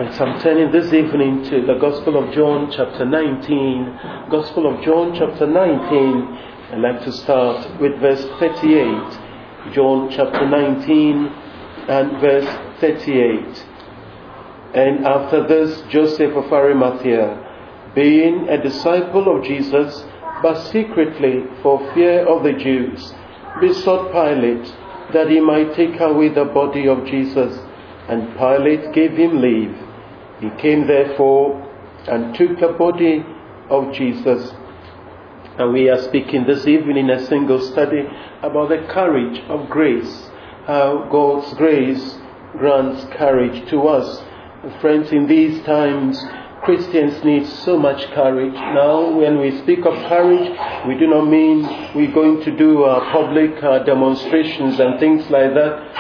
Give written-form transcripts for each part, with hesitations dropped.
Right, so I'm turning this evening to the Gospel of John chapter 19. Gospel of John chapter 19. I'd like to start with verse 38. John chapter 19 and verse 38. And after this, Joseph of Arimathea, being a disciple of Jesus, but secretly for fear of the Jews, besought Pilate that he might take away the body of Jesus. And Pilate gave him leave. He came therefore and took the body of Jesus. And we are speaking this evening in a single study about the courage of grace. How God's grace grants courage to us. Friends, in these times, Christians need so much courage. Now, when we speak of courage, we do not mean we're going to do public demonstrations and things like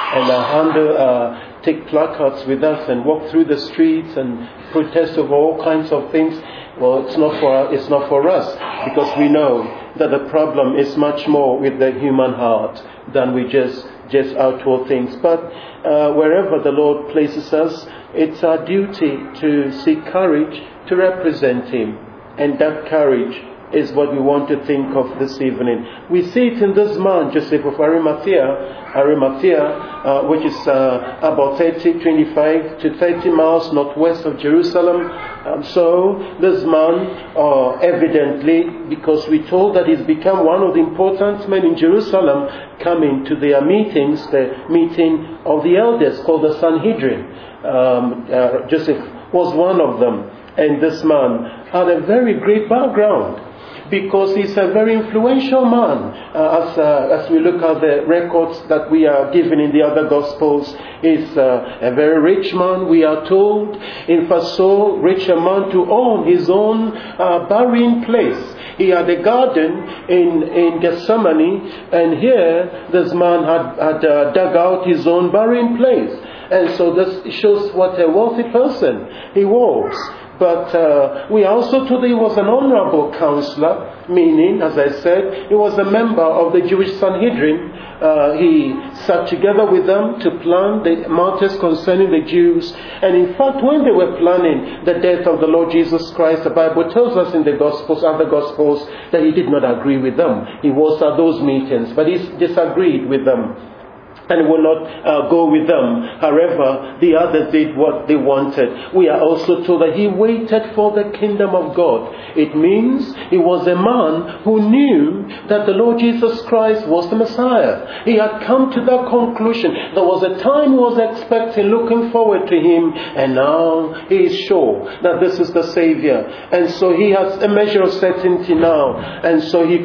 that, and take placards with us and walk through the streets and protest over all kinds of things. Well, it's not for us, because we know that the problem is much more with the human heart than we just outward things. But wherever the Lord places us, it's our duty to seek courage to represent Him. And that courage is what we want to think of this evening. We see it in this man, Joseph of Arimathea, which is about 25 to 30 miles northwest of Jerusalem. So this man, evidently, because we're told that he's become one of the important men in Jerusalem, coming to their meetings, the meeting of the elders called the Sanhedrin. Joseph was one of them. And this man had a very great background, because he's a very influential man. As we look at the records that we are given in the other Gospels, he's a very rich man, we are told. In fact, so rich a man to own his own burying place. He had a garden in Gethsemane, and here this man had dug out his own burying place. And so this shows what a wealthy person he was. But we also told he was an honorable counselor, meaning, as I said, he was a member of the Jewish Sanhedrin. He sat together with them to plan the matters concerning the Jews. And in fact, when they were planning the death of the Lord Jesus Christ, the Bible tells us in the Gospels, other Gospels, that he did not agree with them. He was at those meetings, but he disagreed with them and will not go with them. However, the others did what they wanted. We are also told that he waited for the kingdom of God. It means he was a man who knew that the Lord Jesus Christ was the Messiah. He had come to that conclusion. There was a time he was expecting, looking forward to him, and now he is sure that this is the Savior. And so he has a measure of certainty now. And so he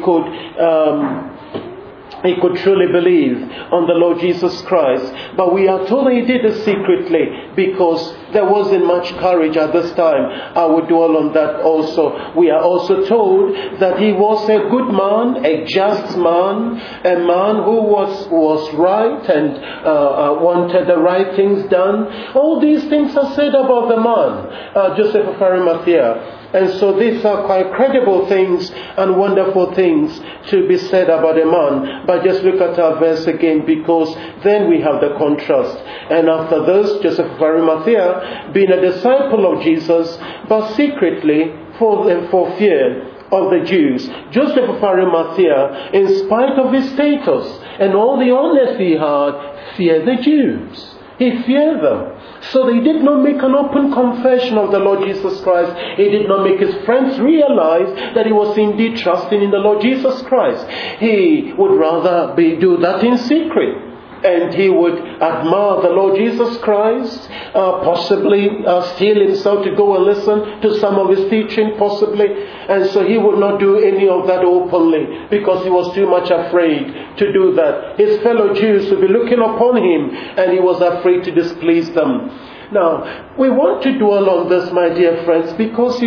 could truly believe on the Lord Jesus Christ. But we are told that he did it secretly, because there wasn't much courage at this time. I would dwell on that also. We are also told that he was a good man, a just man, a man who was right and wanted the right things done. All these things are said about the man, Joseph of Arimathea. And so these are quite credible things and wonderful things to be said about a man. But just look at our verse again, because then we have the contrast. And after this, Joseph of Arimathea, being a disciple of Jesus, but secretly for fear of the Jews. Joseph of Arimathea, in spite of his status and all the honors he had, feared the Jews. He feared them. So he did not make an open confession of the Lord Jesus Christ. He did not make his friends realize that he was indeed trusting in the Lord Jesus Christ. He would rather do that in secret. And he would admire the Lord Jesus Christ, possibly steal himself to go and listen to some of his teaching, possibly. And so he would not do any of that openly, because he was too much afraid to do that. His fellow Jews would be looking upon him, and he was afraid to displease them. Now, we want to dwell on this, my dear friends, because,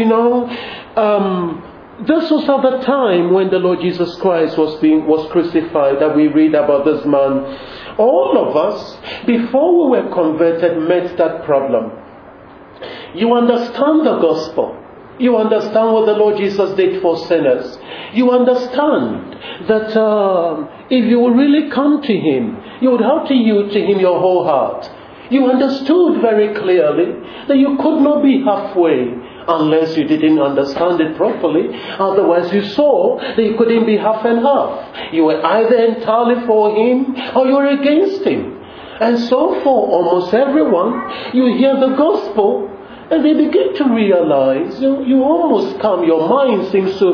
this was at the time when the Lord Jesus Christ was crucified, that we read about this man. All of us, before we were converted, met that problem. You understand the gospel. You understand what the Lord Jesus did for sinners. You understand that if you will really come to Him, you would have to yield to Him your whole heart. You understood very clearly that you could not be halfway unless you didn't understand it properly. Otherwise you saw that you couldn't be half and half. You were either entirely for him or you were against him. And so for almost everyone, you hear the gospel and they begin to realize, you almost come, your mind seems to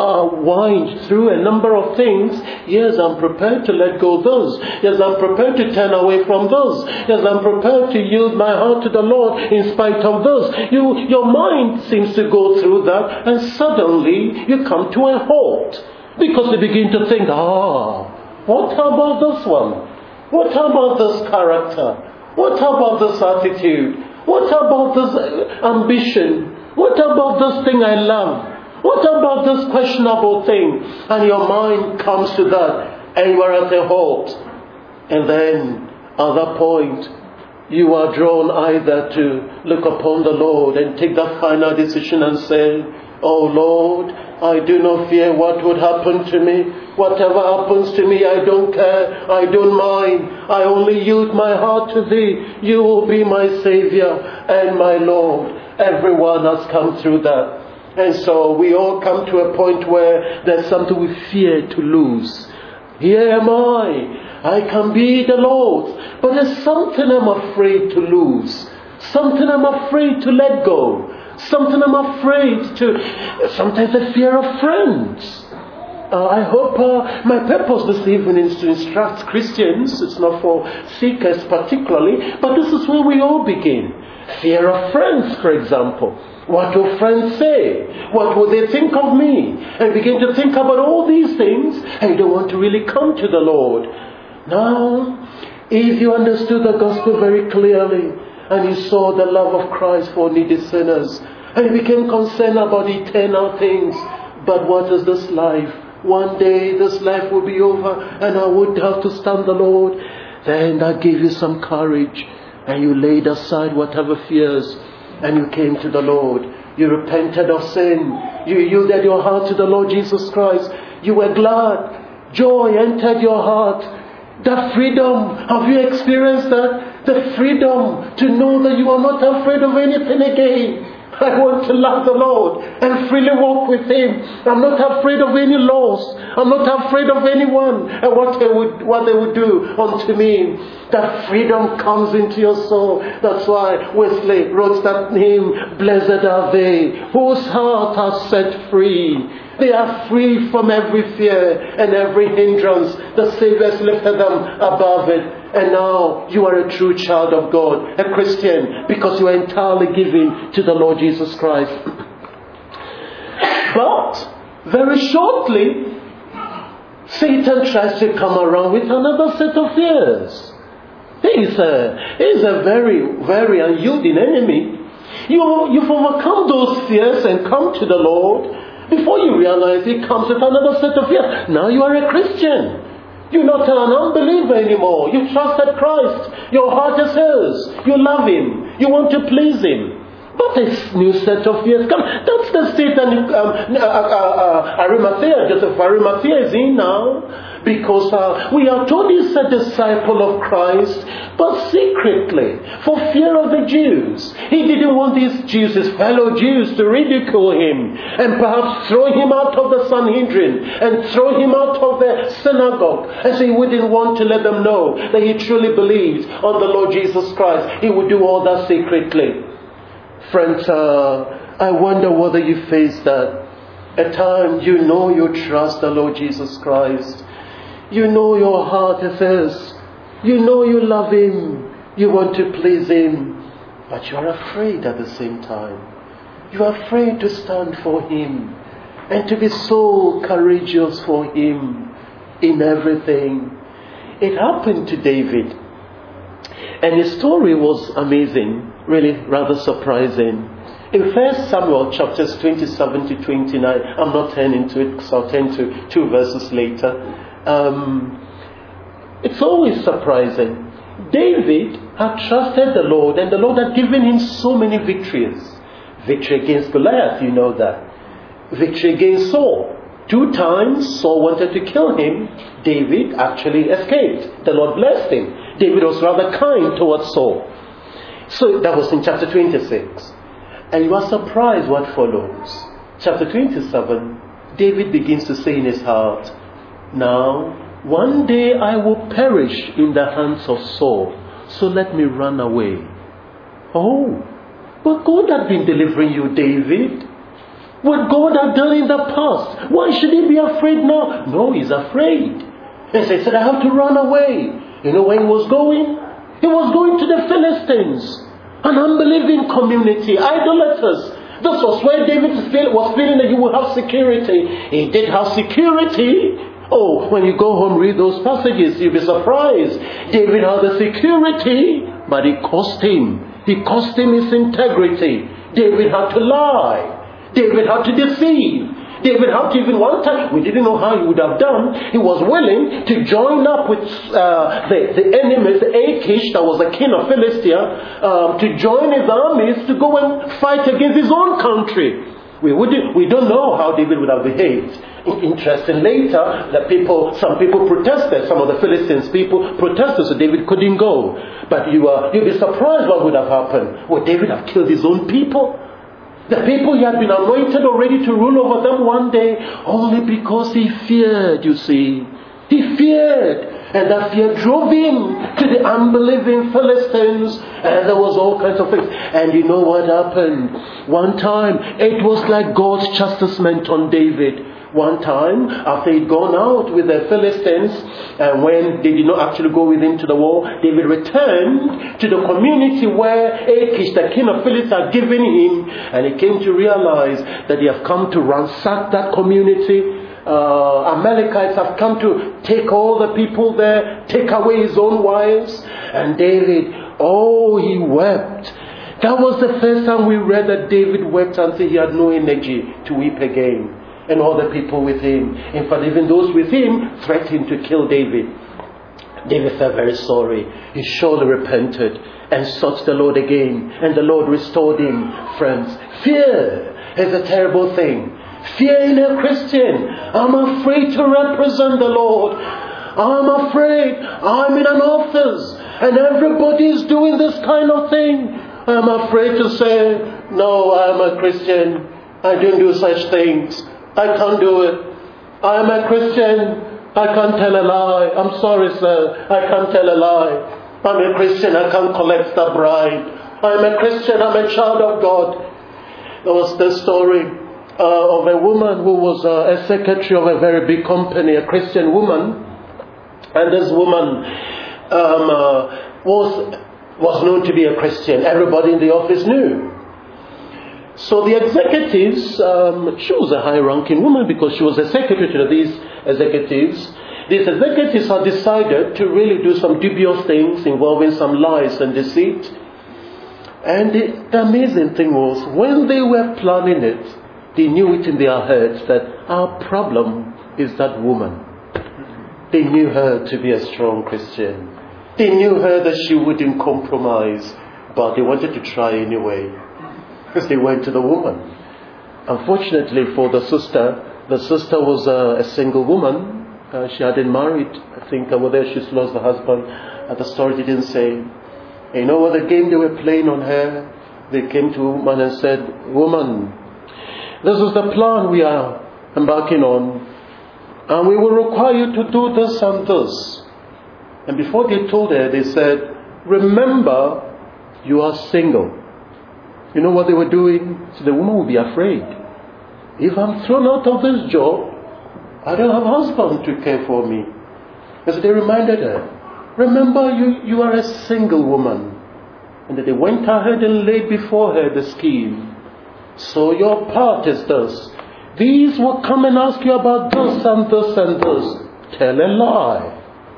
wind through a number of things. Yes, I'm prepared to let go of those. Yes, I'm prepared to turn away from those. Yes, I'm prepared to yield my heart to the Lord in spite of those. Your mind seems to go through that, and suddenly you come to a halt. Because you begin to think, what about this one? What about this character? What about this attitude? What about this ambition? What about this thing I love? What about this questionable thing? And your mind comes to that, and you are at a halt. And then, at that point, you are drawn either to look upon the Lord and take that final decision and say, "Oh Lord, I do not fear what would happen to me. Whatever happens to me, I don't care. I don't mind. I only yield my heart to Thee. You will be my Savior and my Lord." Everyone has come through that. And so we all come to a point where there's something we fear to lose. Here am I can be the Lord's. But there's something I'm afraid to lose. Something I'm afraid to let go. Something I'm afraid to, sometimes a fear of friends. I hope my purpose this evening is to instruct Christians. It's not for seekers particularly, but this is where we all begin. Fear of friends, for example. What will friends say? What will they think of me? And begin to think about all these things, and you don't want to really come to the Lord. Now, if you understood the gospel very clearly, and you saw the love of Christ for needy sinners, and you became concerned about eternal things. But what is this life? One day this life will be over, and I would have to stand the Lord. Then that gave you some courage, and you laid aside whatever fears, and you came to the Lord. You repented of sin. You yielded your heart to the Lord Jesus Christ. You were glad. Joy entered your heart. That freedom, have you experienced that? The freedom to know that you are not afraid of anything again. I want to love the Lord and freely walk with Him. I'm not afraid of any loss. I'm not afraid of anyone and what they would do unto me. That freedom comes into your soul. That's why Wesley wrote that hymn, "Blessed are they whose heart are set free." They are free from every fear and every hindrance. The Savior has lifted them above it. And now you are a true child of God, a Christian, because you are entirely given to the Lord Jesus Christ. But very shortly, Satan tries to come around with another set of fears. He's a very, very unyielding enemy. You've overcome those fears and come to the Lord. Before you realize, He comes with another set of fears. Now you are a Christian. You're not an unbeliever anymore. You trusted Christ. Your heart is His. You love Him. You want to please Him. But a new set of fears come. That's the state Arimathea, Joseph Arimathea is in now. Because we are told he's a disciple of Christ, but secretly, for fear of the Jews. He didn't want these Jews, his fellow Jews, to ridicule him and perhaps throw him out of the Sanhedrin and throw him out of the synagogue. And so he wouldn't want to let them know that he truly believed on the Lord Jesus Christ. He would do all that secretly. Friends, I wonder whether you face that. At times you know you trust the Lord Jesus Christ. You know your heart is His. You know you love Him. You want to please Him. But you are afraid at the same time. You are afraid to stand for Him and to be so courageous for Him in everything. It happened to David. And his story was amazing, really rather surprising. In 1 Samuel chapters 27 to 29, I'm not turning to it because I'll turn to 2 verses later. It's always surprising. David had trusted the Lord, and the Lord had given him so many victories. Victory against Goliath, you know that. Victory against Saul. 2 times Saul wanted to kill him. David actually escaped. The Lord blessed him. David was rather kind towards Saul. So that was in chapter 26. And you are surprised what follows. Chapter 27, David begins to say in his heart, now, one day I will perish in the hands of Saul, so let me run away. Oh, but God had been delivering you, David. What God had done in the past, why should he be afraid now? No, he's afraid. And so he said, I have to run away. You know where he was going? He was going to the Philistines, an unbelieving community, idolaters. This was where David was feeling that he would have security. He did have security. Oh, when you go home, read those passages, you'll be surprised. David had the security, but it cost him. It cost him his integrity. David had to lie. David had to deceive. David had to, even one time, we didn't know how he would have done, he was willing to join up with the enemies, Achish, that was the king of Philistia, to join his armies to go and fight against his own country. We don't know how David would have behaved. Interesting, later, some people protested, some of the Philistines people protested, so David couldn't go. But you'll be surprised what would have happened. Would David have killed his own people? The people he had been anointed already to rule over them one day, only because he feared, you see. He feared. And that fear drove him to the unbelieving Philistines. And there was all kinds of things. And you know what happened? One time, it was like God's chastisement on David. One time, after he'd gone out with the Philistines, and when they did not actually go with him to the war, David returned to the community where Achish, the king of Philistia, had given him, and he came to realize that they have come to ransack that community. Amalekites have come to take all the people there, take away his own wives. And David, he wept. That was the first time we read that David wept until he had no energy to weep again. And all the people with him, in fact, even those with him, threatened to kill David. David felt very sorry. He surely repented and sought the Lord again. And the Lord restored him. Friends, fear is a terrible thing. Fear in a Christian. I'm afraid to represent the Lord. I'm afraid. I'm in an office and everybody is doing this kind of thing. I'm afraid to say, no, I'm a Christian. I don't do such things. I can't do it. I'm a Christian. I can't tell a lie. I'm sorry, sir. I can't tell a lie. I'm a Christian. I can't collect the bribe. I'm a Christian. I'm a child of God. There was this story of a woman who was a secretary of a very big company, a Christian woman. And this woman was known to be a Christian. Everybody in the office knew. So the executives, she was a high-ranking woman because she was a secretary to these executives. These executives had decided to really do some dubious things involving some lies and deceit. And the amazing thing was, when they were planning it, they knew it in their heads that our problem is that woman. They knew her to be a strong Christian. They knew her that she wouldn't compromise, but they wanted to try anyway. Because they went to the woman. Unfortunately for the sister was a single woman. She hadn't married. I think whether she's lost her husband. The story didn't say. And you know what the game they were playing on her? They came to a woman and said, woman, this is the plan we are embarking on. And we will require you to do this and this. And before they told her, they said, remember, you are single. You know what they were doing? So the woman would be afraid. If I'm thrown out of this job, I don't have a husband to care for me. And so they reminded her, remember, you are a single woman. And then they went ahead and laid before her the scheme. So your part is this. These will come and ask you about this and this and this. Tell a lie.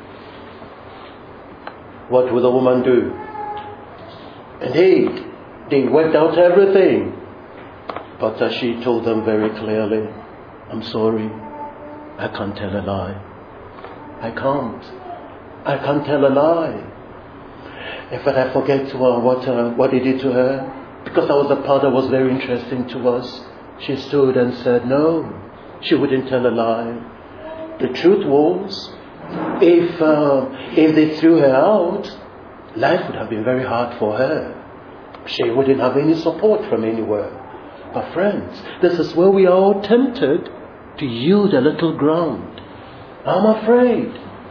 What will the woman do? Indeed, they worked out everything. But she told them very clearly, I'm sorry, I can't tell a lie. I can't tell a lie. In fact, I forget what he did to her, because that was the part that was very interesting to us. She stood and said, no, she wouldn't tell a lie. The truth was, if they threw her out, life would have been very hard for her. she wouldn't have any support from anywhere. But friends, this is where we are all tempted to yield a little ground. I'm afraid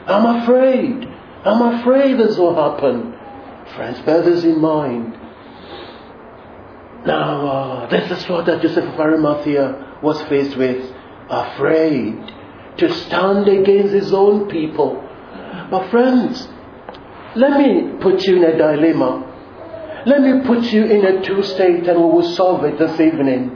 this will happen. Friends, bear this in mind. Now, this is what Joseph of Arimathea was faced with. Afraid to stand against his own people. But friends, let me put you in a dilemma. Let me put you in a two-state, and we will solve it this evening.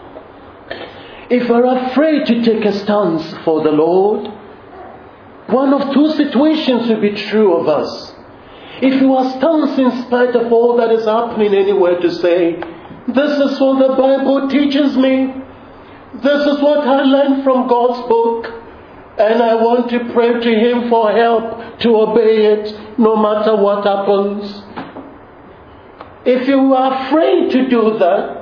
If we're afraid to take a stance for the Lord, one of two situations will be true of us. If you are stance in spite of all that is happening anywhere to say, this is what the Bible teaches me. This is what I learned from God's book. And I want to pray to Him for help to obey it no matter what happens. If you are afraid to do that,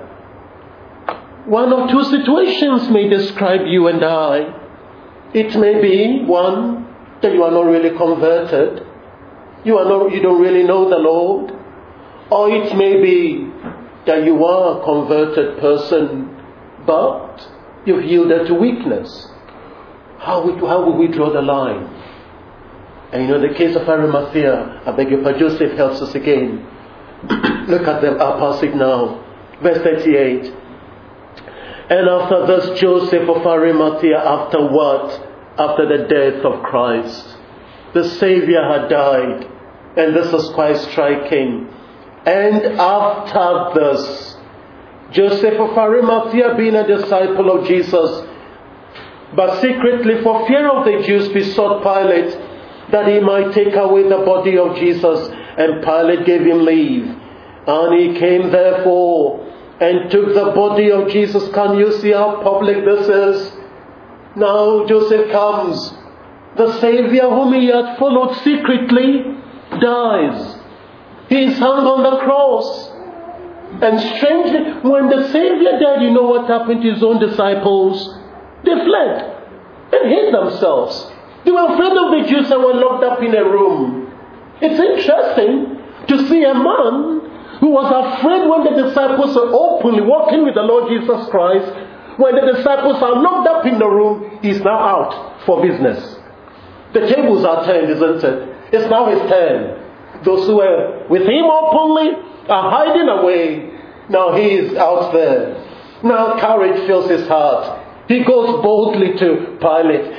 one of two situations may describe you and I. It may be, one, that you are not really converted. You don't really know the Lord. Or it may be that you are a converted person, but you've yielded to weakness. How would we draw the line? And the case of Arimathea, I beg your pardon, Joseph helps us again. Look at our passage now. Verse 38. And after this, Joseph of Arimathea, after what? After the death of Christ. The Savior had died. And this is quite striking. And after this, Joseph of Arimathea, being a disciple of Jesus, but secretly for fear of the Jews, besought Pilate that he might take away the body of Jesus. And Pilate gave him leave. And he came therefore and took the body of Jesus. Can you see how public this is? Now Joseph comes. The Savior whom he had followed secretly dies. He is hung on the cross. And strangely, when the Savior died, you know what happened to his own disciples? They fled and hid themselves. They were afraid of the Jews and were locked up in a room. It's interesting to see a man who was afraid when the disciples were openly walking with the Lord Jesus Christ. When the disciples are locked up in the room, he's now out for business. The tables are turned, isn't it? It's now his turn. Those who were with him openly are hiding away. Now he is out there. Now courage fills his heart. He goes boldly to Pilate.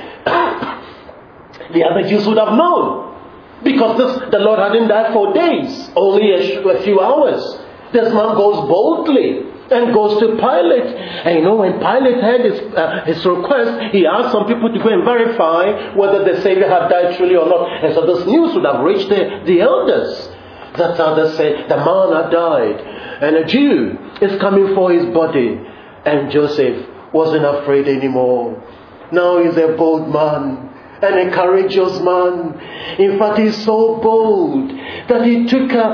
The other Jews would have known. Because the Lord hadn't died for days, only a few hours. This man goes boldly and goes to Pilate. And when Pilate heard his request, he asked some people to go and verify whether the Savior had died truly or not. And so this news would have reached the elders. That others say, the man had died. And a Jew is coming for his body. And Joseph wasn't afraid anymore. Now he's a bold man. And a courageous man. In fact, he's so bold that his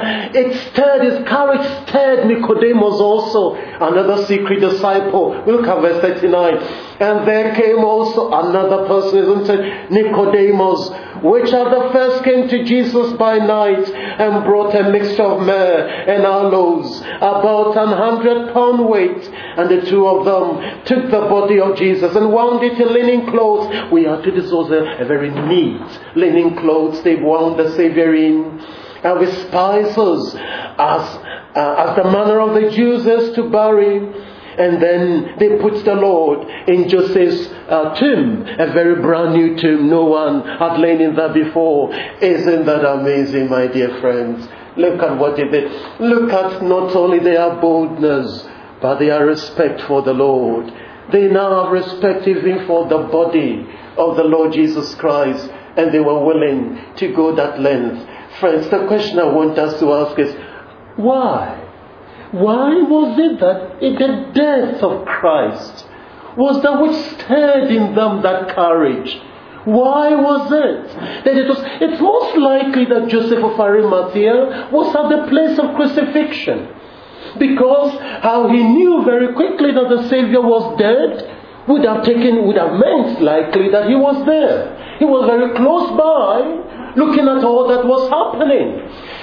courage stirred Nicodemus also, another secret disciple. Look at verse 39. And there came also another person, isn't it? Nicodemus, which at the first came to Jesus by night and brought a mixture of myrrh and aloes, about 100 pound weight. And the two of them took the body of Jesus and wound it in linen clothes. This was a very neat linen clothes they wound the Savior in. And with spices, as the manner of the Jews is to bury. And then they put the Lord in Joseph's tomb, a very brand new tomb. No one had lain in that before. Isn't that amazing, my dear friends? Look at what they did. Look at not only their boldness, but their respect for the Lord. They now have respect even for the body of the Lord Jesus Christ. And they were willing to go that length. Friends, the question I want us to ask is, why? Why was it that in the death of Christ was that which stirred in them that courage? Why was it that it's most likely that Joseph of Arimathea was at the place of crucifixion? Because how he knew very quickly that the Savior was dead would have meant likely that he was there. He was very close by, looking at all that was happening.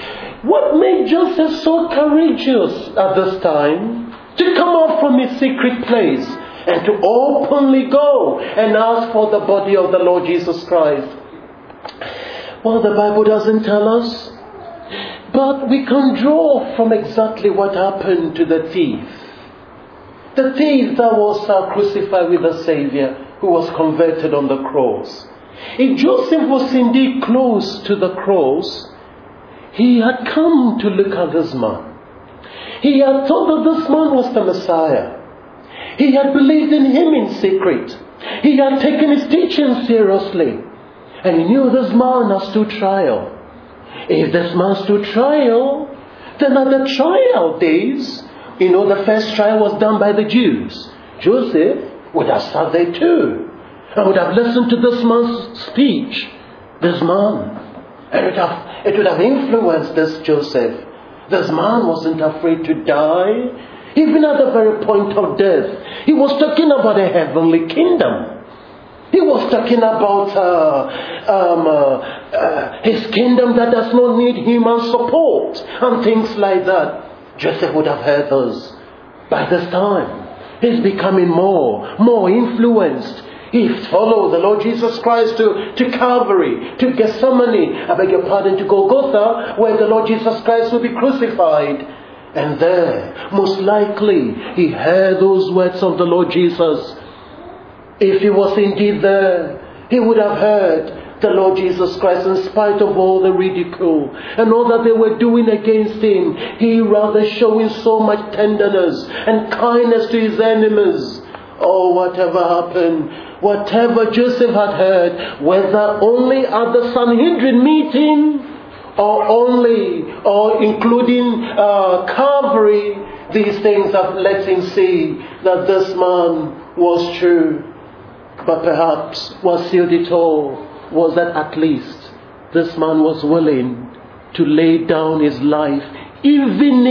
What made Joseph so courageous at this time to come out from his secret place and to openly go and ask for the body of the Lord Jesus Christ? Well, the Bible doesn't tell us, but we can draw from exactly what happened to the thief. The thief that was crucified with the Savior, who was converted on the cross. If Joseph was indeed close to the cross, he had come to look at this man. He had thought that this man was the Messiah. He had believed in him in secret. He had taken his teaching seriously. And he knew this man has stood trial. If this man stood trial, then at the trial days, the first trial was done by the Jews. Joseph would have sat there too. And would have listened to this man's speech. This man. And it would have influenced this Joseph. This man wasn't afraid to die. Even at the very point of death. He was talking about a heavenly kingdom. He was talking about his kingdom that does not need human support. And things like that. Joseph would have heard those. By this time, he's becoming more influenced. He followed the Lord Jesus Christ to Calvary, to Gethsemane, to Golgotha, where the Lord Jesus Christ will be crucified. And there, most likely, he heard those words of the Lord Jesus. If he was indeed there, he would have heard the Lord Jesus Christ, in spite of all the ridicule and all that they were doing against him. He rather showing so much tenderness and kindness to his enemies. Oh, whatever happened, whatever Joseph had heard, whether only at the Sanhedrin meeting or including Calvary, these things have let him see that this man was true. But perhaps what sealed it all was that at least this man was willing to lay down his life, even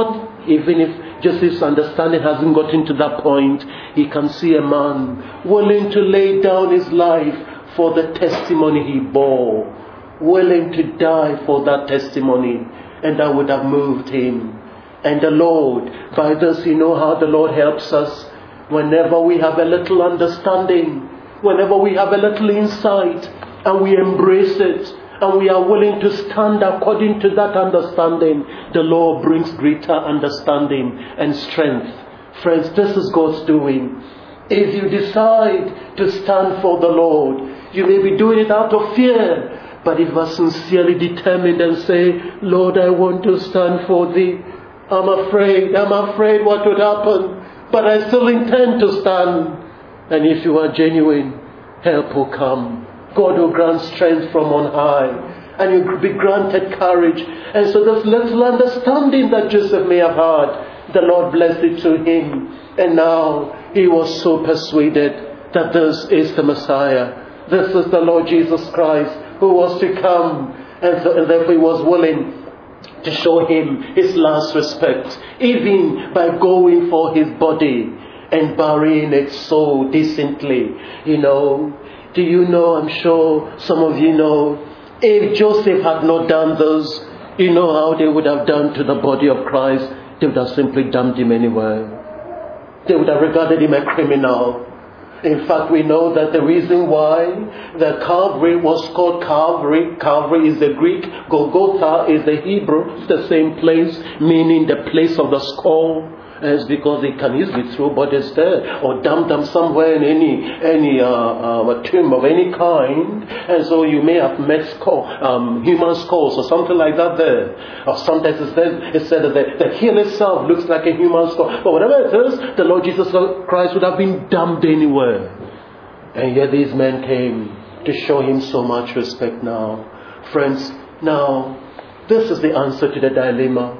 if Joseph's understanding hasn't gotten to that point. He can see a man willing to lay down his life for the testimony he bore, willing to die for that testimony, and that would have moved him. And the Lord, by this, how the Lord helps us. Whenever we have a little understanding, whenever we have a little insight, and we embrace it, and we are willing to stand according to that understanding, the Lord brings greater understanding and strength. Friends, this is God's doing. If you decide to stand for the Lord, you may be doing it out of fear, but if you are sincerely determined and say, Lord, I want to stand for thee, I'm afraid what would happen, but I still intend to stand. And if you are genuine, help will come. God will grant strength from on high. And you'll be granted courage. And so this little understanding that Joseph may have had, the Lord blessed it to him. And now he was so persuaded that this is the Messiah. This is the Lord Jesus Christ who was to come. And therefore he was willing to show him his last respect, even by going for his body and burying it so decently. Do you know, I'm sure some of you know, if Joseph had not done this, you know how they would have done to the body of Christ. They would have simply dumped him anywhere. They would have regarded him a criminal. In fact, we know that the reason why the Calvary was called Calvary is the Greek, Golgotha is the Hebrew, the same place, meaning the place of the skull. And it's because they can easily throw bodies there or dump them somewhere in any tomb of any kind. And so you may have met human skulls or something like that there. Or sometimes it said that the heel itself looks like a human skull. But whatever it is, the Lord Jesus Christ would have been dumped anywhere. And yet these men came to show him so much respect now. Friends, now this is the answer to the dilemma.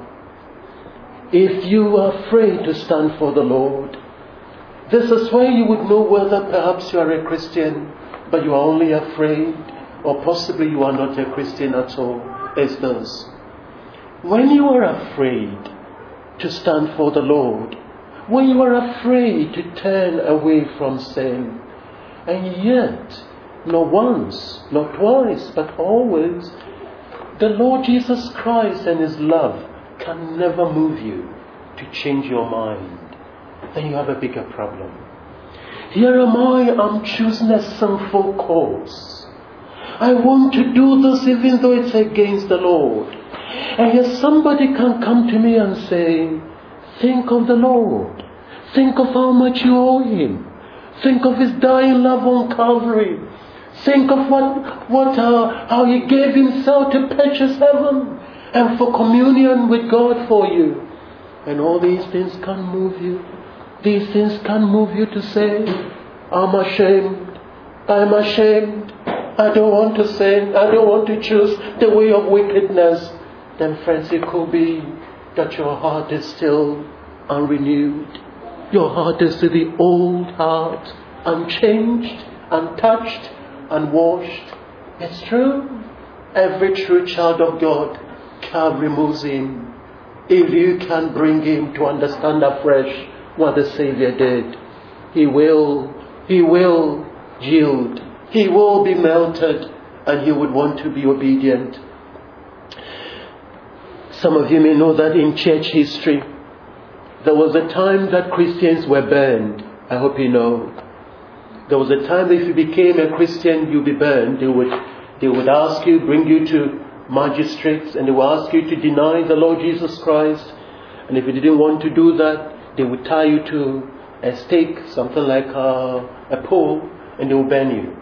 If you are afraid to stand for the Lord, this is where you would know whether perhaps you are a Christian, but you are only afraid, or possibly you are not a Christian at all, is this. When you are afraid to stand for the Lord, when you are afraid to turn away from sin, and yet, not once, not twice, but always, The Lord Jesus Christ and His love can never move you to change your mind, then you have a bigger problem. Here am I'm choosing a sinful course. I want to do this even though it's against the Lord. And yet somebody can come to me and say, think of the Lord. Think of how much you owe Him. Think of His dying love on Calvary. Think of how He gave Himself to purchase heaven and for communion with God for you. And all these things can move you. These things can move you to say, I'm ashamed. I'm ashamed. I don't want to sin. I don't want to choose the way of wickedness. Then friends, it could be that your heart is still unrenewed. Your heart is still the old heart, unchanged, untouched, unwashed. It's true. Every true child of God, Calvary moves him. If you can bring him to understand afresh what the Savior did, he will yield. He will be melted, and he would want to be obedient. Some of you may know that in church history, there was a time that Christians were burned. I hope you know. There was a time that if you became a Christian, you'd be burned. They would ask you, bring you to magistrates, and they would ask you to deny the Lord Jesus Christ. And if you didn't want to do that, they would tie you to a stake, something like a pole, and they would burn you.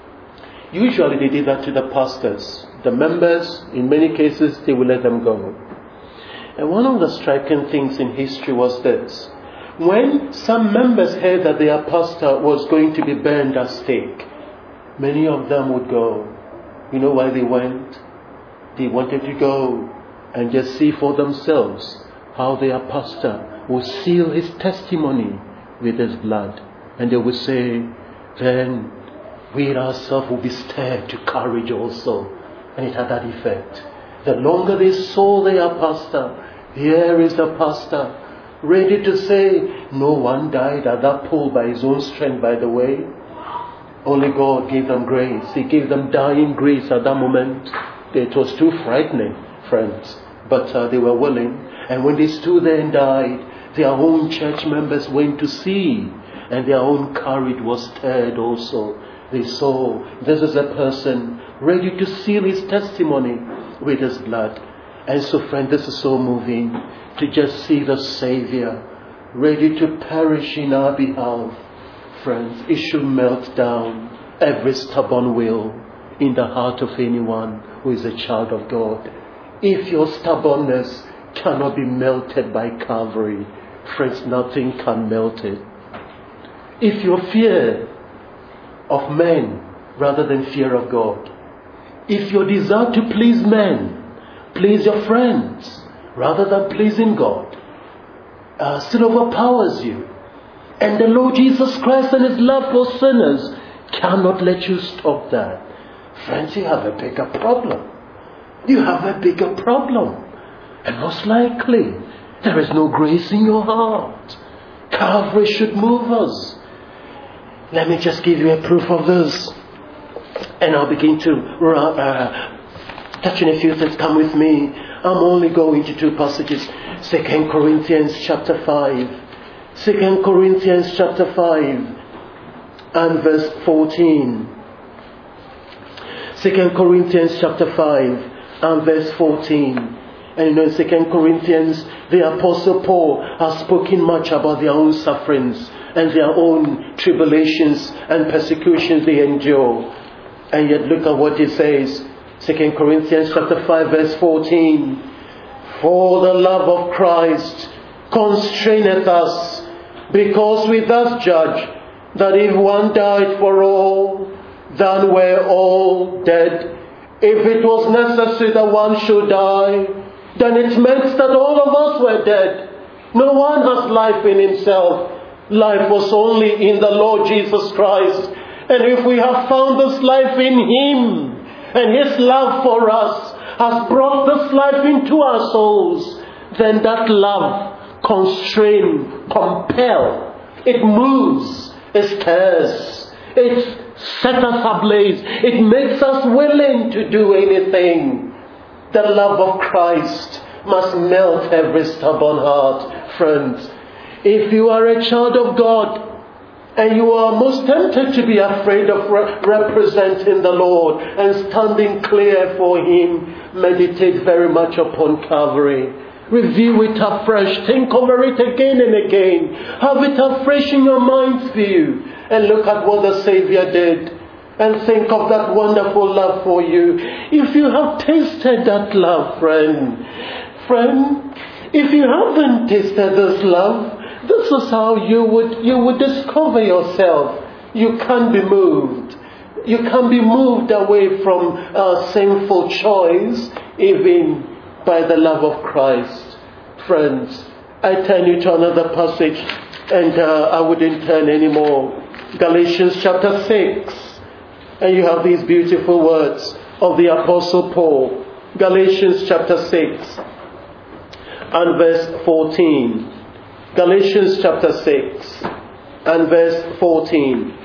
Usually they did that to the pastors. The members, in many cases, they would let them go. And one of the striking things in history was this. When some members heard that their pastor was going to be burned at stake, many of them would go. You know why they went? They wanted to go and just see for themselves how their pastor would seal his testimony with his blood. And they would say, then we ourselves will be stirred to courage also. And it had that effect. The longer they saw their pastor, here is the pastor, ready to say, no one died at that pole by his own strength, by the way. Only God gave them grace. He gave them dying grace at that moment. It was too frightening, friends. But they were willing. And when they stood there and died, their own church members went to see. And their own courage was stirred also. They saw, this is a person ready to seal his testimony with his blood. And so, friend, this is so moving to just see the Savior ready to perish in our behalf. Friends, it should melt down every stubborn will in the heart of anyone who is a child of God. If your stubbornness cannot be melted by Calvary, friends, nothing can melt it. If your fear of men rather than fear of God, if your desire to please men, please your friends rather than pleasing God, still overpowers you, and the Lord Jesus Christ and His love for sinners cannot let you stop that, friends, you have a bigger problem. You have a bigger problem. And most likely, there is no grace in your heart. Calvary should move us. Let me just give you a proof of this. And I'll begin to touch on a few things. Come with me. I'm only going to two passages. 2 Corinthians chapter 5. 2 Corinthians chapter 5 and verse 14. 2 Corinthians chapter 5 and verse 14. And in 2 Corinthians, the Apostle Paul has spoken much about their own sufferings and their own tribulations and persecutions they endure. And yet look at what he says. 2 Corinthians chapter 5 verse 14. For the love of Christ constraineth us, because we thus judge that if one died for all, then we're all dead. If it was necessary that one should die, then it meant that all of us were dead. No one has life in himself. Life was only in the Lord Jesus Christ. And if we have found this life in Him, and His love for us has brought this life into our souls, then that love constrains, compels, it moves, it stirs, it sets us ablaze, it makes us willing to do anything The love of Christ must melt every stubborn heart. Friends, if you are a child of God and you are most tempted to be afraid of representing the Lord and standing clear for Him, meditate very much upon Calvary. Review it afresh. Think over it again and again. Have it afresh in your mind's view. And look at what the Savior did. And think of that wonderful love for you. If you have tasted that love, friend, if you haven't tasted this love, this is how you would discover yourself. You can't be moved. You can be moved away from sinful choice, even by the love of Christ. Friends, I turn you to another passage, and I wouldn't turn anymore. Galatians chapter 6. And you have these beautiful words of the Apostle Paul. Galatians chapter 6 and verse 14. Galatians chapter 6 and verse 14.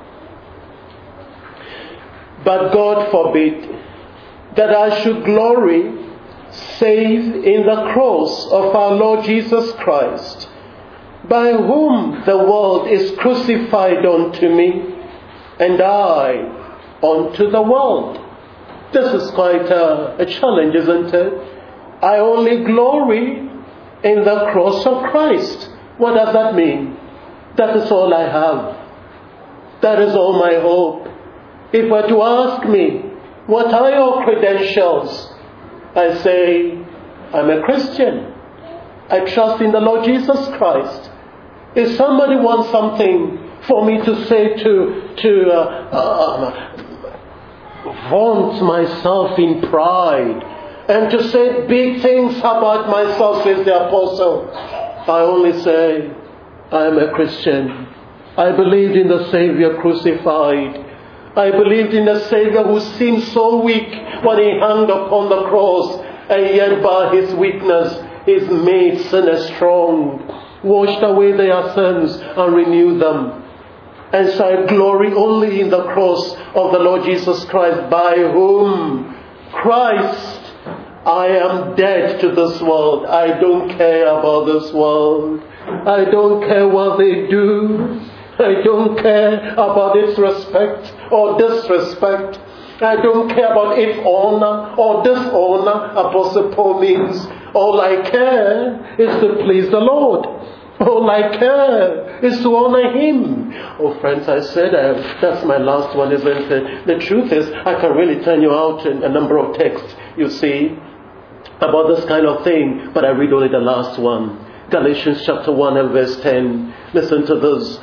But God forbid that I should glory save in the cross of our Lord Jesus Christ, by whom the world is crucified unto me, and I unto the world. This is quite a challenge, isn't it? I only glory in the cross of Christ. What does that mean? That is all I have. That is all my hope. If you were to ask me, what are your credentials? I say, I'm a Christian. I trust in the Lord Jesus Christ. If somebody wants something for me to say to vaunt myself in pride and to say big things about myself, says the apostle, I only say, I am a Christian. I believed in the Savior crucified. I believed in the Savior who seemed so weak when He hung upon the cross, and yet by His weakness is made sinners strong, washed away their sins and renewed them. And so I glory only in the cross of the Lord Jesus Christ, by whom Christ I am dead to this world. I don't care about this world. I don't care what they do. I don't care about its respect or disrespect. I don't care about its honor or dishonor. Apostle Paul means all I care is to please the Lord. All I care is to honor Him. Oh, friends, I said that's my last one, isn't it? The truth is, I can really turn you out in a number of texts, you see, about this kind of thing, but I read only the last one. Galatians chapter 1 and verse 10. Listen to this.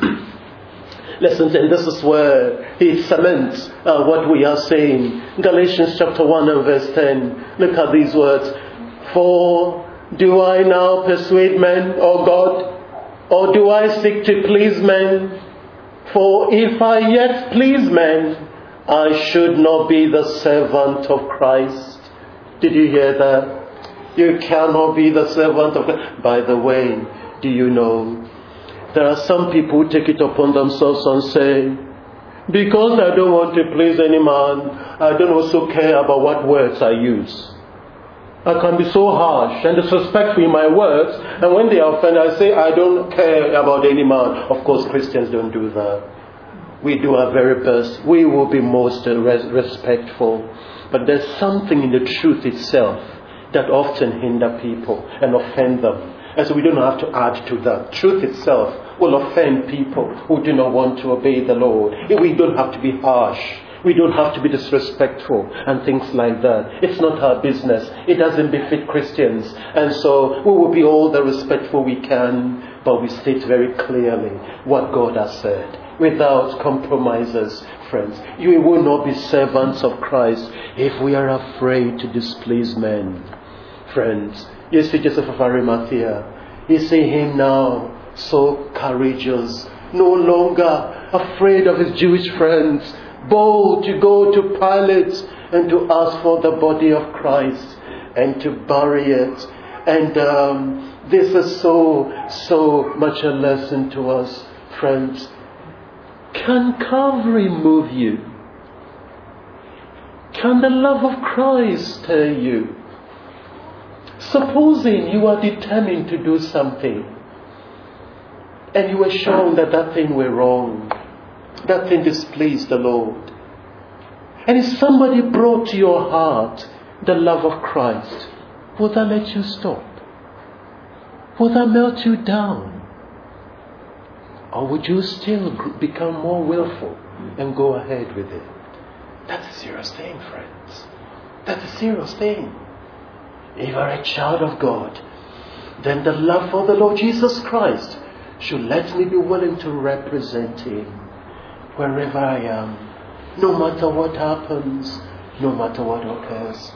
Listen to, and this is where he cements what we are saying. Galatians chapter 1 and verse 10. Look at these words. For do I now persuade men, O God, or do I seek to please men? For if I yet please men, I should not be the servant of Christ. Did you hear that? You cannot be the servant of Christ. By the way, do you know, there are some people who take it upon themselves and say, because I don't want to please any man, I don't also care about what words I use. I can be so harsh and disrespectful in my words, and when they are offended, I say, I don't care about any man. Of course, Christians don't do that. We do our very best. We will be most respectful. But there's something in the truth itself that often hinder people and offend them. And so we don't have to add to that. Truth itself will offend people who do not want to obey the Lord. We don't have to be harsh. We don't have to be disrespectful and things like that. It's not our business. It doesn't befit Christians. And so we will be all the respectful we can, but we state very clearly what God has said, without compromises, friends. You will not be servants of Christ if we are afraid to displease men. Friends, you see Joseph of Arimathea. You see him now so courageous, no longer afraid of his Jewish friends, bold to go to Pilate and to ask for the body of Christ and to bury it. And this is so much a lesson to us, friends. Can Calvary move you? Can the love of Christ stir you? Supposing you are determined to do something, and you were shown that that thing were wrong, that thing displeased the Lord, and if somebody brought to your heart the love of Christ, will that let you stop? Will that melt you down? Or would you still become more willful and go ahead with it? That's a serious thing, friends. That's a serious thing. If you are a child of God, then the love for the Lord Jesus Christ should let me be willing to represent Him wherever I am, no matter what happens, no matter what occurs.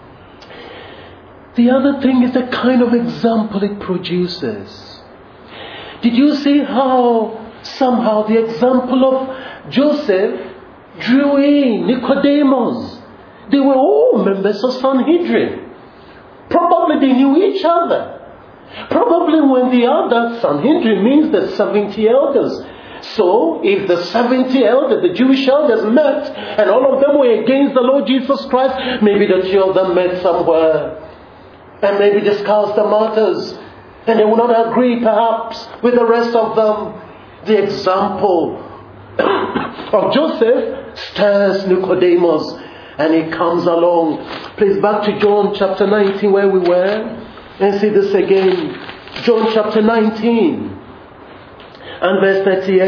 The other thing is the kind of example it produces. Did you see how somehow the example of Joseph drew in Nicodemus? They were all members of Sanhedrin. Probably they knew each other. Probably when the other Sanhedrin means the 70 elders. So, if the 70 elders, the Jewish elders met, and all of them were against the Lord Jesus Christ, maybe the 2 of them met somewhere, and maybe discussed the matters, and they would not agree perhaps with the rest of them. The example of Joseph stirs Nicodemus, and he comes along. Please, back to John chapter 19 where we were, and see this again. John chapter 19. And verse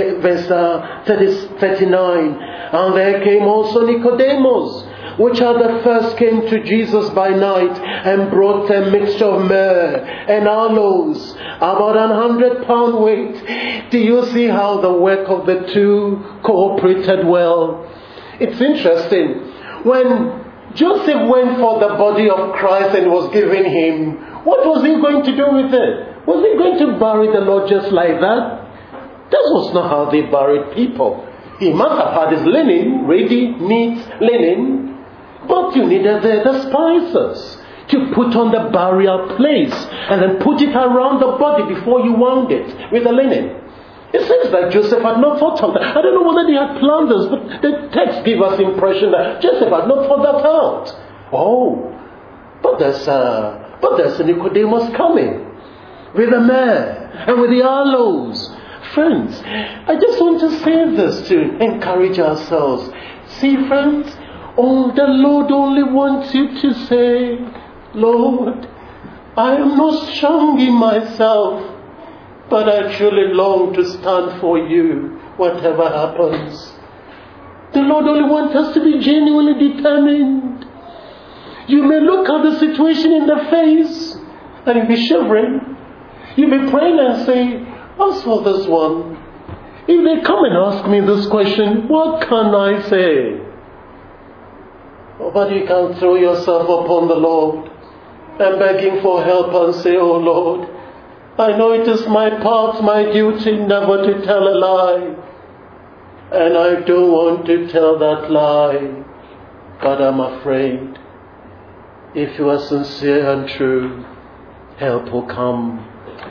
39. And there came also Nicodemus, which at the first came to Jesus by night, and brought a mixture of myrrh and aloes, about 100 pound weight. Do you see how the work of the two cooperated well? It's interesting. When Joseph went for the body of Christ and was given him, what was he going to do with it? Was he going to bury the Lord just like that? That was not how they buried people. He must have had his linen, ready, neat linen, but you needed the spices to put on the burial place and then put it around the body before you wound it with the linen. It seems like Joseph had not thought of that. I don't know whether they had planned this, but the text gives us the impression that Joseph had not thought that out. Oh, but there's a Nicodemus coming with the myrrh and with the aloes. Friends, I just want to say this to encourage ourselves. See, friends, the Lord only wants you to say, Lord, I am not strong in myself, but I truly long to stand for you, whatever happens. The Lord only wants us to be genuinely determined. You may look at the situation in the face, and you'll be shivering. You'll be praying and say, as for this one, if they come and ask me this question, what can I say? Oh, but you can throw yourself upon the Lord and beg Him for help and say, oh Lord, I know it is my part, my duty never to tell a lie. And I don't want to tell that lie. But I'm afraid if you are sincere and true, help will come.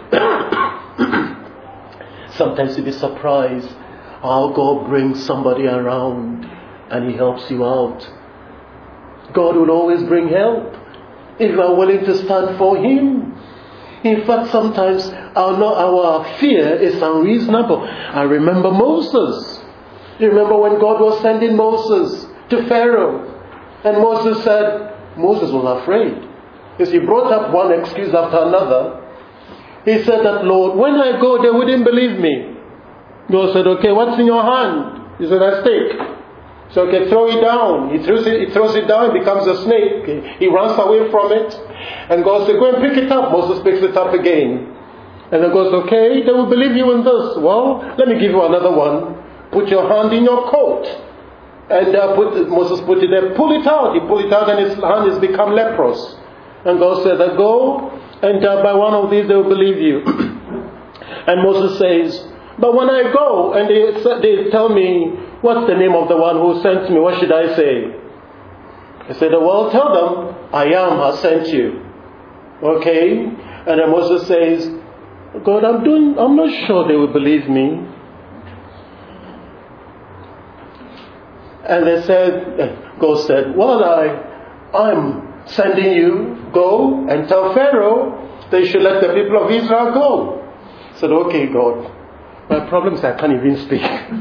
Sometimes you'll be surprised how God brings somebody around and He helps you out. God will always bring help if you are willing to stand for Him. In fact, sometimes our fear is unreasonable. I remember Moses. You remember when God was sending Moses to Pharaoh, and Moses was afraid because he brought up one excuse after another. He said that, Lord, when I go, they wouldn't believe me. God said, okay, what's in your hand? He said, a stick. So, okay, throw it down. He throws it down, it becomes a snake. He runs away from it. And God said, go and pick it up. Moses picks it up again. And then goes, okay, they will believe you in this. Well, let me give you another one. Put your hand in your coat. And Moses put it there, pull it out. He pulled it out and his hand has become leprous. And God said, go. And by one of these they will believe you. And Moses says, but when I go and they tell me, what's the name of the one who sent me? What should I say? I said, well, tell them, I am has sent you. Okay? And then Moses says, God, I'm not sure they will believe me. And they said, God said, well, I'm sending you, go and tell Pharaoh they should let the people of Israel go. I said, okay, God. My problem is I can't even speak.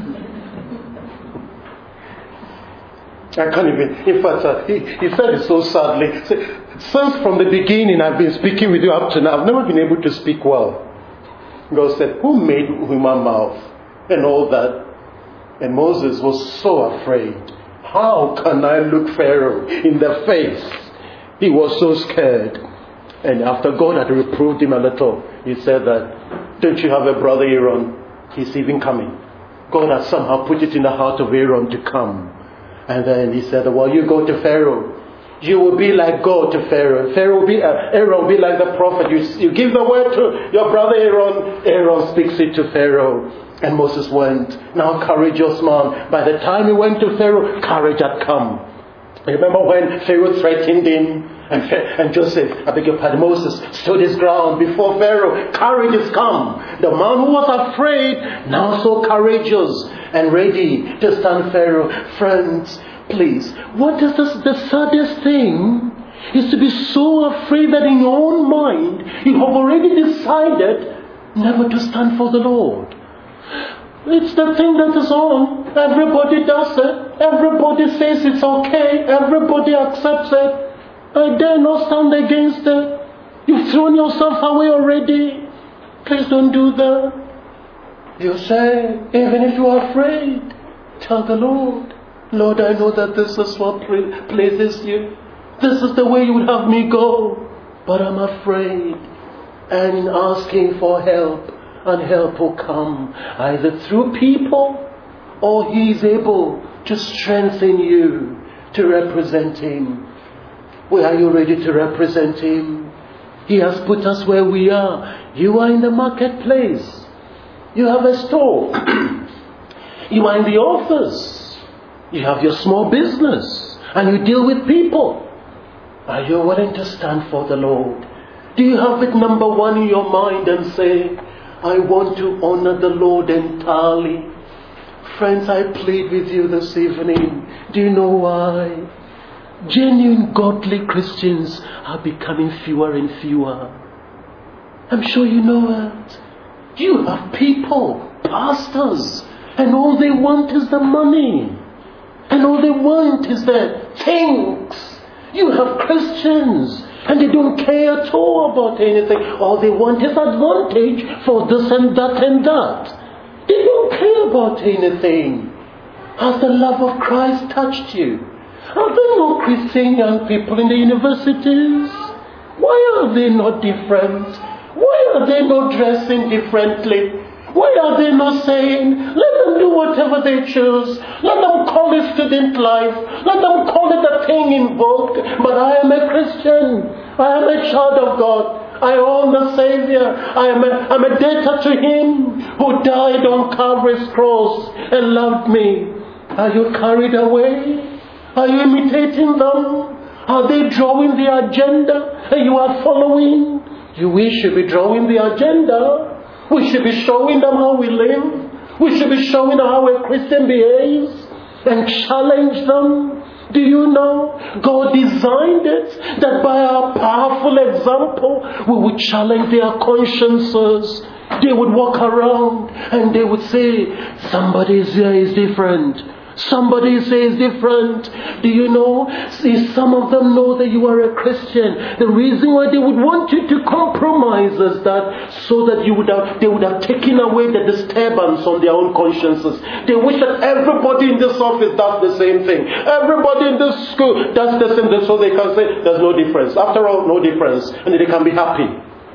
I can't even. In fact, he said it so sadly. Since from the beginning I've been speaking with you up to now, I've never been able to speak well. God said, who made human mouth and all that? And Moses was so afraid. How can I look Pharaoh in the face? He was so scared. And after God had reproved him a little, he said that, don't you have a brother Aaron? He's even coming. God had somehow put it in the heart of Aaron to come. And then he said, well, you go to Pharaoh. You will be like God to Pharaoh. Aaron will be like the prophet. You give the word to your brother Aaron. Aaron speaks it to Pharaoh. And Moses went. Now courageous man. By the time he went to Pharaoh, courage had come. Remember when Pharaoh threatened him? And Joseph, I beg your pardon, Moses stood his ground before Pharaoh. Courage is come. The man who was afraid, now so courageous and ready to stand Pharaoh. Friends, please, what is the saddest thing is to be so afraid that in your own mind you have already decided never to stand for the Lord. It's the thing that is on. Everybody does it. Everybody says it's okay. Everybody accepts it. I dare not stand against it. You've thrown yourself away already. Please don't do that. You say, even if you are afraid, tell the Lord, Lord, I know that this is what pleases you. This is the way you would have me go. But I'm afraid. And in asking for help, and help will come either through people or He is able to strengthen you to represent Him. Well, are you ready to represent Him? He has put us where we are. You are in the marketplace. You have a store. You are in the office. You have your small business. And you deal with people. Are you willing to stand for the Lord? Do you have it number one in your mind and say, I want to honor the Lord entirely? Friends, I plead with you this evening. Do you know why? Genuine godly Christians are becoming fewer and fewer. I'm sure you know it. You have people, pastors, and all they want is the money. And all they want is the things. You have Christians, and they don't care at all about anything. All they want is advantage for this and that and that. They don't care about anything. Has the love of Christ touched you? Are there no Christian young people in the universities? Why are they not different? Why are they not dressing differently? Why are they not saying, let them do whatever they choose. Let them call it student life. Let them call it a thing in vogue. But I am a Christian. I am a child of God. I own the Savior. I'm a debtor to Him who died on Calvary's cross and loved me. Are you carried away? Are you imitating them? Are they drawing the agenda and you are following? We should be drawing the agenda. We should be showing them how we live. We should be showing them how a Christian behaves and challenge them. Do you know, God designed it that by our powerful example, we would challenge their consciences. They would walk around and they would say, somebody here is different. Somebody says different. Do you know? See, some of them know that you are a Christian. The reason why they would want you to compromise is that so that they would have taken away the disturbance on their own consciences. They wish that everybody in this office does the same thing. Everybody in this school does the same thing, so they can say there's no difference. After all, no difference, and they can be happy.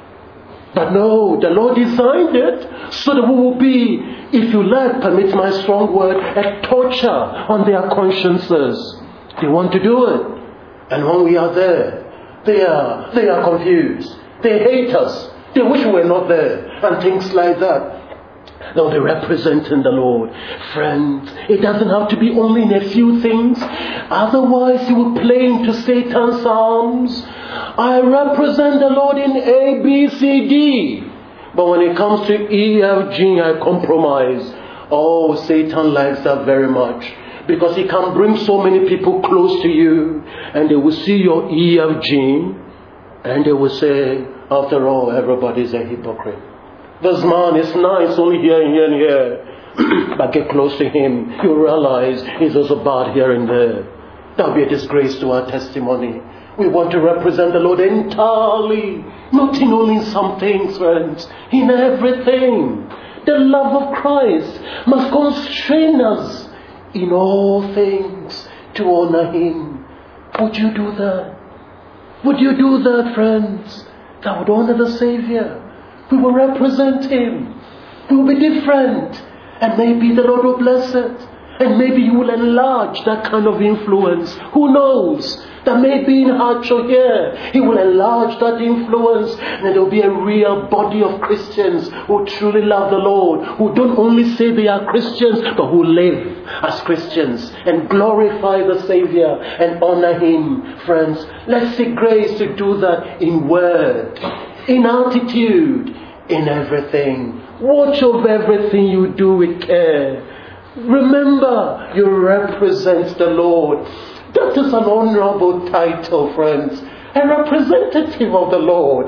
But no, the Lord designed it so that we will be, if you like, permit my strong word, a torture on their consciences. They want to do it. And when we are there, they are confused. They hate us. They wish we were not there. And things like that. They'll be representing the Lord. Friends, it doesn't have to be only in a few things. Otherwise, you will play into Satan's arms. I represent the Lord in A, B, C, D. But when it comes to E, F, G, I compromise. Oh, Satan likes that very much. Because He can bring so many people close to you, and they will see your E.F. gene, and they will say, after all, everybody's a hypocrite. This man is nice only here and here and here. But get close to him, you realize he's also bad here and there. That will be a disgrace to our testimony. We want to represent the Lord entirely, not in only some things, friends, in everything. The love of Christ must constrain us in all things to honor Him. Would you do that? Would you do that, friends? That would honor the Savior. We will represent Him. We will be different. And maybe the Lord will bless it. And maybe He will enlarge that kind of influence. Who knows? That maybe in Hartshaw here, He will enlarge that influence. And there will be a real body of Christians who truly love the Lord. Who don't only say they are Christians, but who live as Christians. And glorify the Savior and honor Him. Friends, let's seek grace to do that in word, in attitude, in everything. Watch over everything you do with care. Remember, you represent the Lord. That is an honorable title, friends. A representative of the Lord.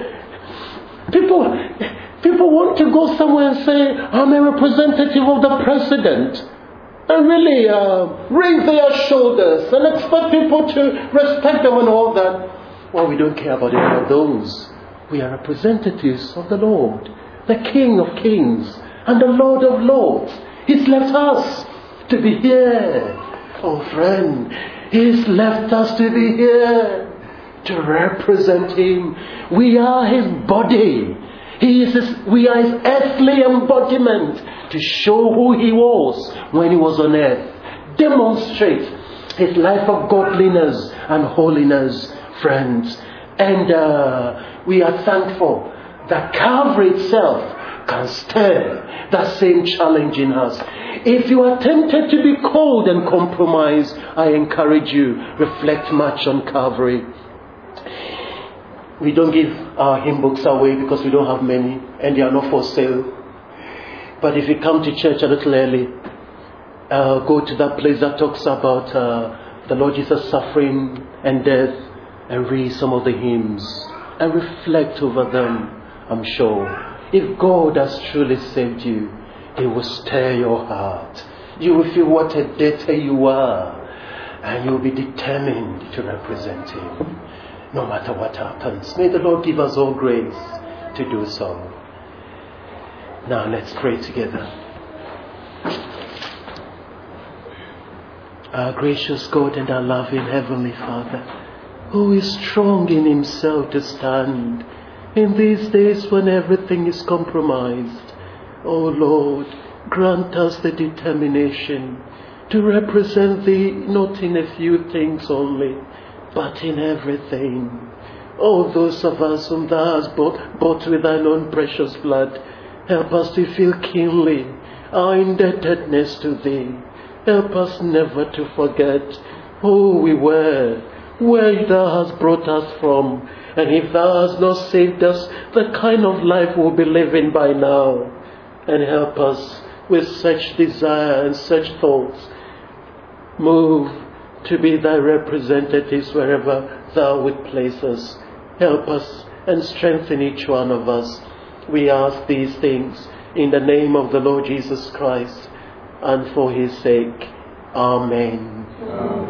People want to go somewhere and say, I'm a representative of the president. And really raise their shoulders and expect people to respect them and all that. Well, we don't care about any of those. We are representatives of the Lord, the King of Kings and the Lord of Lords. He's left us to be here. Oh friend, He's left us to be here to represent Him. We are His body. We are His earthly embodiment to show who He was when He was on earth. Demonstrate His life of godliness and holiness, friends. And we are thankful that Calvary itself can stir that same challenge in us. If you are tempted to be cold and compromised, I encourage you, reflect much on Calvary. We don't give our hymn books away because we don't have many and they are not for sale. But if you come to church a little early, go to that place that talks about the Lord Jesus suffering and death and read some of the hymns and reflect over them. I'm sure if God has truly saved you, He will stir your heart. You will feel what a debtor you are, and you will be determined to represent Him, no matter what happens. May the Lord give us all grace to do so. Now let's pray together. Our gracious God and our loving Heavenly Father, who is strong in Himself to stand in these days when everything is compromised. Oh Lord, grant us the determination to represent Thee not in a few things only, but in everything. Oh, those of us whom Thou hast bought with Thine own precious blood, help us to feel keenly our indebtedness to Thee. Help us never to forget who we were, where Thou hast brought us from, and if Thou hast not saved us, the kind of life we'll be living by now. And help us with such desire and such thoughts, move to be Thy representatives wherever Thou would place us. Help us and strengthen each one of us. We ask these things in the name of the Lord Jesus Christ and for His sake. Amen.